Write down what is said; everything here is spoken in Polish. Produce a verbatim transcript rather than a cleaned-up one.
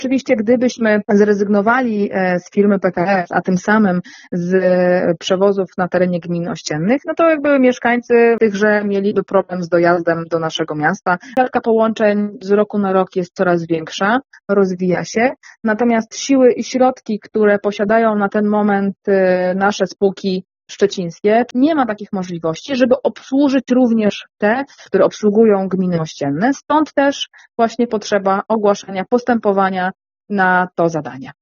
Oczywiście, gdybyśmy zrezygnowali z firmy P K S, a tym samym z przewozów na terenie gmin ościennych, no to jakby mieszkańcy tychże mieliby problem z dojazdem do naszego miasta. Siatka połączeń z roku na rok jest coraz większa, rozwija się, natomiast siły i środki, które posiadają na ten moment nasze spółki szczecińskie, nie ma takich możliwości, żeby obsłużyć również te, które obsługują gminy ościenne. Stąd też właśnie potrzeba ogłaszania postępowania na to zadanie.